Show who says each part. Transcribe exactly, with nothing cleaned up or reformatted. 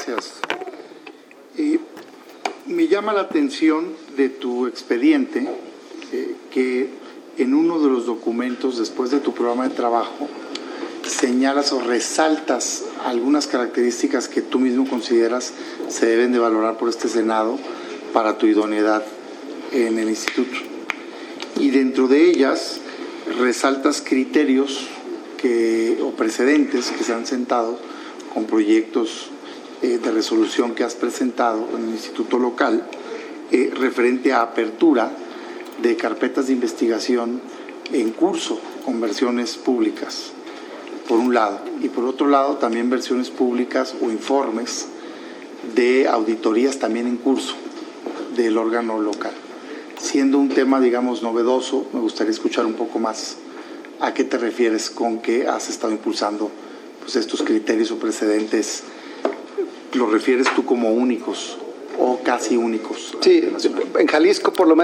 Speaker 1: Gracias. Eh, me llama la atención de tu expediente eh, que en uno de los documentos, después de tu programa de trabajo, señalas o resaltas algunas características que tú mismo consideras se deben de valorar por este Senado para tu idoneidad en el instituto. Y dentro de ellas resaltas criterios que, o precedentes que se han sentado con proyectos eh, de resolución que has presentado en el instituto local eh, referente a apertura de carpetas de investigación en curso con versiones públicas, por un lado, y por otro lado también versiones públicas o informes de auditorías también en curso del órgano local. Siendo un tema, digamos, novedoso, me gustaría escuchar un poco más a qué te refieres con que has estado impulsando pues, estos criterios o precedentes. ¿Los refieres tú como únicos o casi únicos?
Speaker 2: Sí, en Jalisco por lo menos